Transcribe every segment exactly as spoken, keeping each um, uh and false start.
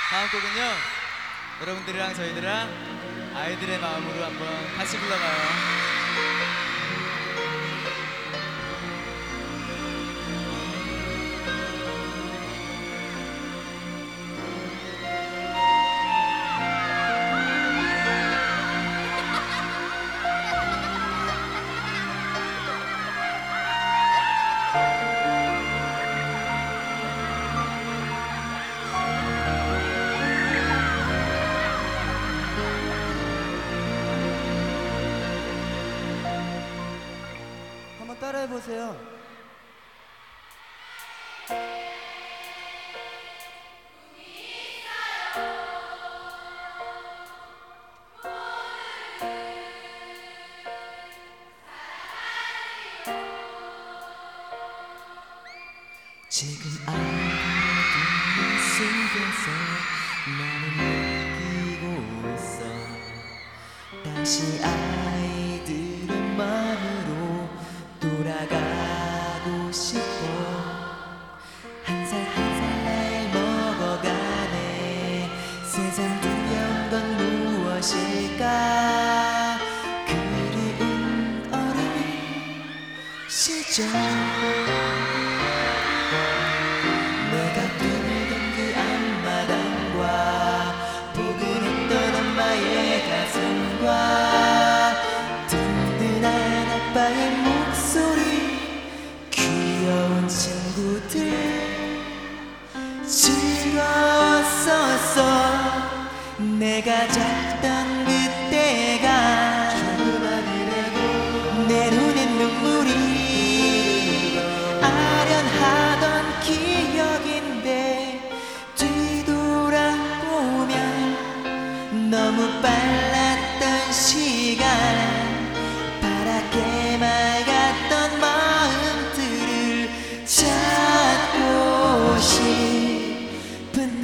다음 곡은요, 여러분들이랑 저희들랑 아이들의 마음으로 한번 같이 불러봐요. 한번 따라해보세요. 지금 아이들은 속에서 나는 느끼고 있어. 다시 아이들의 마음으로 돌아가고 싶어. 한 살 한 살 나이를 먹어가네. 세상 두려운 건 무엇일까? 그리운 어린 시절, 내가 뛰던 그 앞마당과 포근했던 엄마의 가슴과 든든한 아빠의 목소리, 귀여운 친구들, 즐거웠었어. 내가 작던 그때가 내 눈엔 눈물이 아련하던 기억인데, 뒤돌아보면 너무 빨랐던 시간, 파랗게 맑았던 마음들을 찾고 싶은데.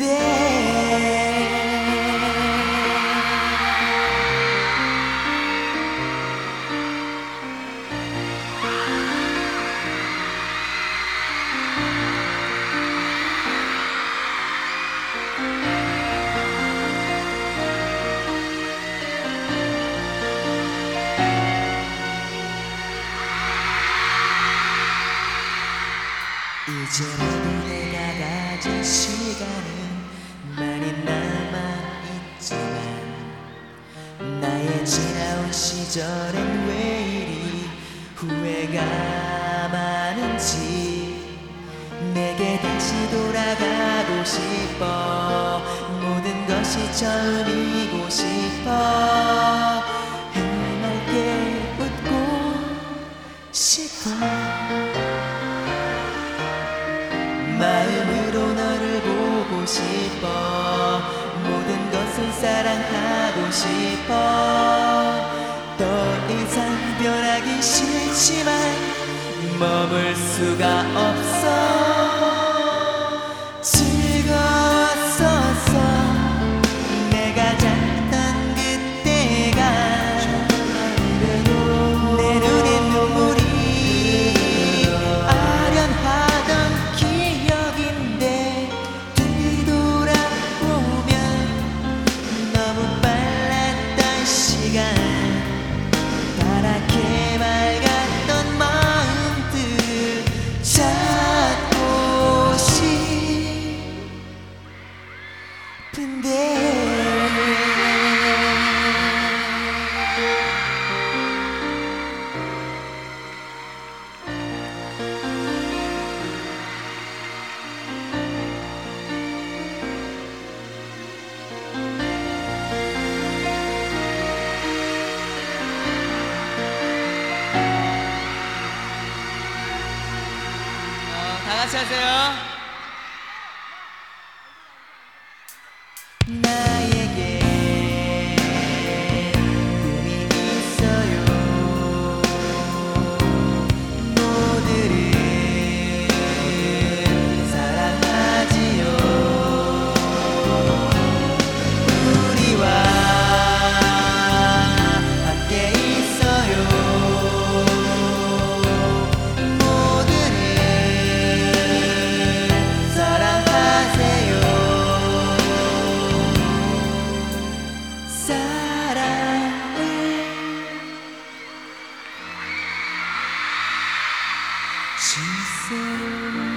이제라도 내가 가진 시간은 많이 남아있지만, 나의 지나온 시절엔 왜 이리 후회가 많은지, 내게 다시 돌아가고 싶어. 모든 것이 처음이고 싶어. 해맑게 웃고 싶어. 마음으로 너를 보고 싶어. 모든 것을 사랑하고 싶어. 더 이상 변하기 싫지만 머물 수가 없어. 즐거웠었어. 내가 작던 그때가 내 눈엔 눈물이 아련하던 기억인데, 뒤돌아보면 너무 빨랐던 시간, 파랗게 맑았던 마음들을 찾고 싶은데. 어, 다 같이 하세요. 나에게 꿈이 있어요. 모두를 사랑하지요. 우리와 함께 있어요. 모두를 사랑하세요. 질서를